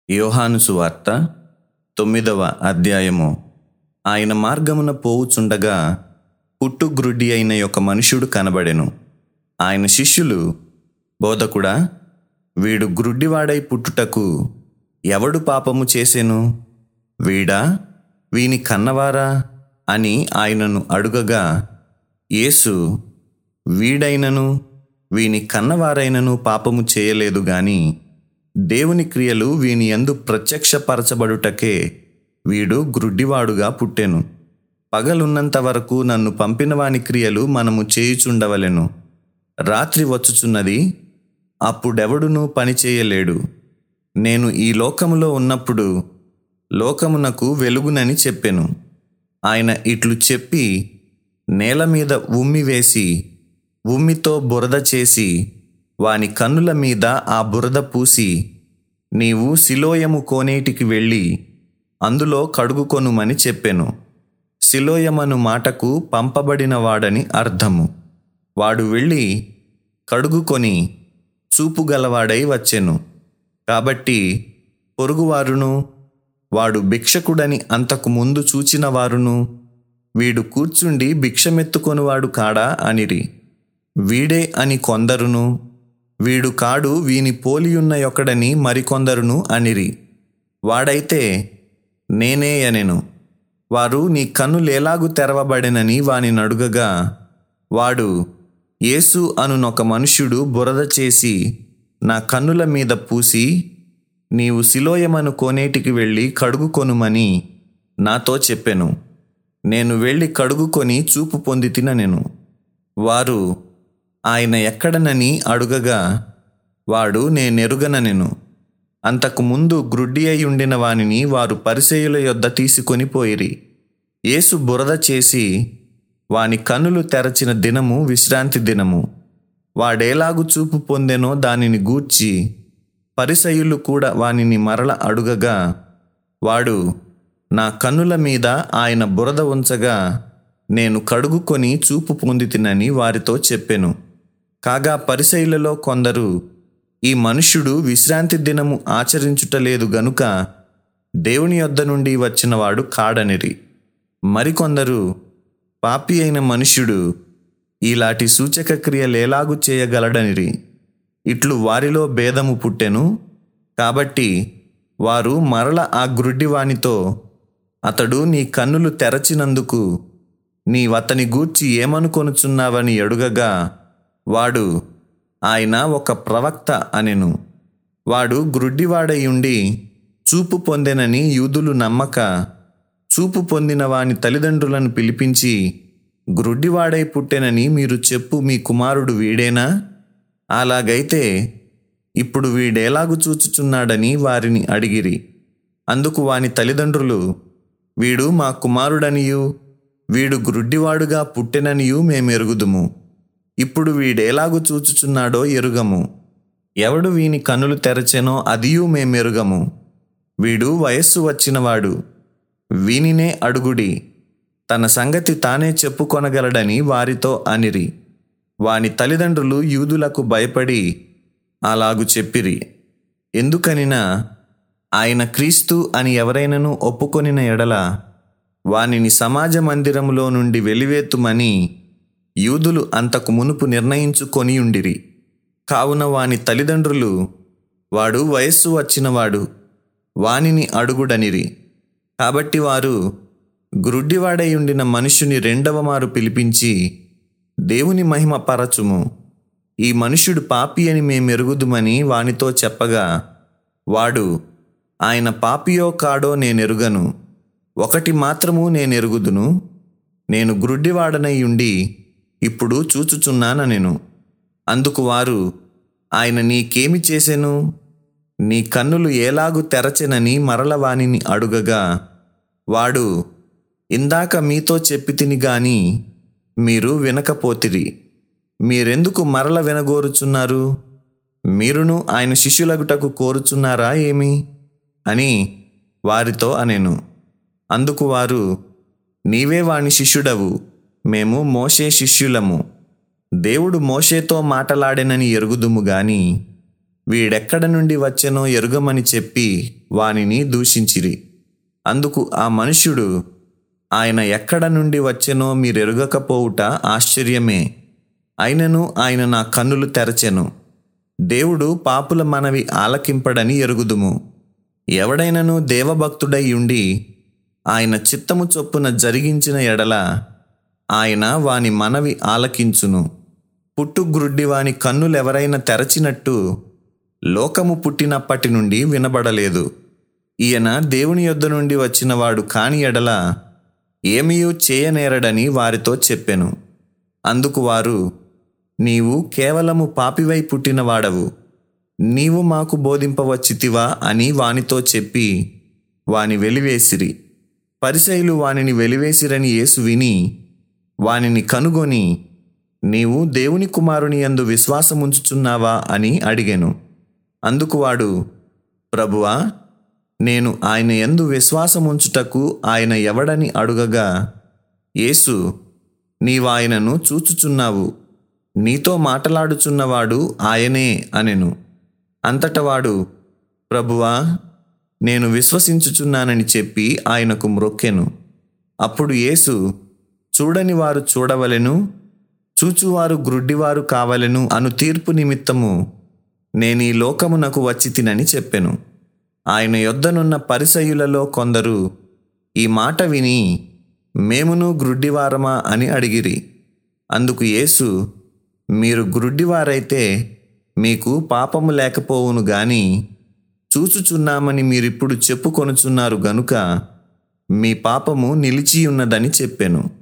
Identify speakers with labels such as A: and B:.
A: యోహాను సువార్త 9వ అధ్యాయము. ఆయన మార్గమున పోవుచుండగా పుట్టుగ్రుడ్డి అయిన ఒక మనుష్యుడు కనబడెను. ఆయన శిష్యులు, బోధకుడా, వీడు గ్రుడ్డివాడై పుట్టుటకు ఎవడు పాపము చేసెను? వీడా, వీని కన్నవారా అని ఆయనను అడుగగా, యేసు, వీడైనను వీని కన్నవారైనను పాపము చేయలేదు గాని దేవుని క్రియలు వీని యందు ప్రత్యక్షపరచబడుటకే వీడు గ్రుడ్డివాడుగా పుట్టెను. పగలున్నంత వరకు నన్ను పంపిన వాని క్రియలు మనము చేయుచుండవలెను. రాత్రి వచ్చుచున్నది, అప్పుడెవడునూ పని చేయలేడు. నేను ఈ లోకములో ఉన్నప్పుడు లోకమునకు వెలుగునని చెప్పెను. ఆయన ఇట్లు చెప్పి నేల మీద ఉమ్మి వేసి ఉమ్మితో బురద చేసి వాని కన్నుల మీద ఆ బురద పూసి, నీవు సిలోయము కోనేటికి వెళ్ళి అందులో కడుగుకొనుమని చెప్పెను. సిలోయమను మాటకు పంపబడిన వాడని అర్థము. వాడు వెళ్ళి కడుగుకొని చూపుగలవాడై వచ్చెను. కాబట్టి పొరుగువారును, వాడు భిక్షకుడని అంతకు ముందు చూచిన వారును, వీడు కూర్చుండి భిక్షమెత్తుకొనువాడు కాడా అనిరి. వీడే అని కొందరును, వీడు కాడు వీని పోలియున్న యొక్కడని మరికొందరును అనిరి. వాడైతే నేనే అనెను. వారు, నీ కన్నులేలాగు తెరవబడెనని వాని నడుగగా, వాడు, యేసు అనునొక మనుష్యుడు బురద చేసి నా కన్నుల మీద పూసి, నీవు సిలోయమను కోనేటికి వెళ్ళి కడుగుకొనుమని నాతో చెప్పెను. నేను వెళ్ళి కడుగుకొని చూపు పొందితినెను. వారు, ఆయన ఎక్కడనని అడుగగా, వాడు, నేనెరుగనెను. అంతకు ముందు గ్రుడ్డి అయి ఉండిన వానిని వారు పరిసయ్యుల యొద్ద తీసుకొని పోయిరి. యేసు బురద చేసి వాని కన్నులు తెరచిన దినము విశ్రాంతి దినము. వాడేలాగు చూపు పొందెనో దానిని గూర్చి పరిసయ్యులు కూడా వానిని మరల అడుగగా, వాడు, నా కన్నుల మీద ఆయన బురద ఉంచగా నేను కడుగుకొని చూపు పొందితినని వారితో చెప్పెను. కాగా పరిసయ్యులలో కొందరు, ఈ మనుష్యుడు విశ్రాంతి దినము ఆచరించుటలేదు గనుక దేవుని యొద్ద నుండి వచ్చినవాడు కాడనిరి. మరికొందరు, పాపి అయిన మనుష్యుడు ఈలాంటి సూచక క్రియలేలాగు చేయగలడనిరి. ఇట్లు వారిలో భేదము పుట్టెను. కాబట్టి వారు మరల ఆ గ్రుడ్డివానితో, అతడు నీ కన్నులు తెరచినందుకు నీవతని గూర్చి ఏమనుకొనుచున్నావని అడుగగా, వాడు, ఆయన ఒక ప్రవక్త అనెను. వాడు గ్రుడ్డివాడయుండి చూపు పొందెనని యూదులు నమ్మక, చూపు పొందిన వాని తల్లిదండ్రులను పిలిపించి, గ్రుడ్డివాడై పుట్టెనని మీరు చెప్పు మీ కుమారుడు వీడేనా? అలాగైతే ఇప్పుడు వీడేలాగు చూచుచున్నాడని వారిని అడిగిరి. అందుకు వాని తల్లిదండ్రులు, వీడు మా కుమారుడనియు వీడు గ్రుడ్డివాడుగా పుట్టెననియు మేమెరుగుదుము. ఇప్పుడు వీడేలాగు చూచుచున్నాడో ఎరుగము. ఎవడు వీని కన్నులు తెరచెనో అదియూ మేమెరుగము. వీడు వయస్సు వచ్చినవాడు, వీనినే అడుగుడి, తన సంగతి తానే చెప్పుకొనగలడని వారితో అనిరి. వాని తల్లిదండ్రులు యూదులకు భయపడి అలాగు చెప్పిరి. ఎందుకనినా, ఆయన క్రీస్తు అని ఎవరైనను ఒప్పుకొనిన ఎడల వానిని సమాజ మందిరములో నుండి వెలివేతుమని యూదులు అంతకు మునుపు నిర్ణయించుకొనియుండిరి. కావున వాని తల్లిదండ్రులు, వాడు వయస్సు వచ్చినవాడు, వానిని అడుగుడనిరి. కాబట్టి వారు గ్రుడ్డివాడై ఉండిన మనుష్యుని రెండవ మారు పిలిపించి, దేవుని మహిమ పరచుము, ఈ మనుష్యుడు పాపి అని మేమెరుగుదుమని వానితో చెప్పగా, వాడు, ఆయన పాపియో కాడో నేనెరుగను. ఒకటి మాత్రము నేనెరుగుదును, నేను గ్రుడ్డివాడనై ఉండి ఇప్పుడు చూచుచున్నానెను. అందుకు వారు, ఆయన నీకేమి చేసెను? నీ కన్నులు ఏలాగు తెరచెనని మరల వానిని అడుగగా, వాడు, ఇందాక మీతో చెప్పితిని గాని మీరు వినకపోతిరి. మీరెందుకు మరల వినగోరుచున్నారు? మీరును ఆయన శిష్యులగుటకు కోరుచున్నారా ఏమి అని వారితో అనెను. అందుకు వారు, నీవే వాని శిష్యుడవు, మేము మోషే శిష్యులము. దేవుడు మోషేతో మాటలాడెనని ఎరుగుదుము గాని వీడెక్కడ నుండి వచ్చెనో ఎరుగమని చెప్పి వానిని దూషించిరి. అందుకు ఆ మనుష్యుడు, ఆయన ఎక్కడ నుండి వచ్చెనో మీరెరుగకపోవుట ఆశ్చర్యమే. అయినను ఆయన నా కన్నులు తెరచెను. దేవుడు పాపుల మనవి ఆలకింపడని ఎరుగుదుము. ఎవడైనను దేవభక్తుడై ఉండి ఆయన చిత్తము చొప్పున జరిగించిన ఎడల ఆయన వాని మనవి ఆలకించును. పుట్టుగ్రుడ్డి వాని కన్నులెవరైనా తెరచినట్టు లోకము పుట్టినప్పటి నుండి వినబడలేదు. ఈయన దేవుని యొద్ద నుండి వచ్చినవాడు కాని ఎడల ఏమీయూ చేయనేరడని వారితో చెప్పెను. అందుకు వారు, నీవు కేవలము పాపివై పుట్టినవాడవు, నీవు మాకు బోధింపవచ్చితివా అని వానితో చెప్పి వాని వెలివేసిరి. పరిసయ్యులు వానిని వెలివేసిరని యేసు విని వానిని కనుగొని, నీవు దేవుని కుమారుని యందు విశ్వాసముంచుచున్నావా అని అడిగెను. అందుకు వాడు, ప్రభువా, నేను ఆయన యందు విశ్వాసముంచుటకు ఆయన ఎవడని అడుగగా యేసు, నీవాయనను చూచుచున్నావు, నీతో మాటలాడుచున్నవాడు ఆయనే అనెను. అంతట వాడు, ప్రభువా, నేను విశ్వసించుచున్నానని చెప్పి ఆయనకు మ్రొక్కెను. అప్పుడు యేసు, చూడని వారు చూడవలెను, చూచువారు గ్రుడ్డివారు కావలెను అను తీర్పు నిమిత్తము నేనీ లోకమునకు వచ్చి తినని చెప్పెను. ఆయన యొద్దనున్న పరిసయ్యులలో కొందరు ఈ మాట విని, మేమును గ్రుడ్డివారమా అని అడిగిరి. అందుకు యేసు, మీరు గ్రుడ్డివారైతే మీకు పాపము లేకపోవును గాని చూచుచున్నామని మీరిప్పుడు చెప్పుకొనుచున్నారు గనుక మీ పాపము నిలిచియున్నదని చెప్పెను.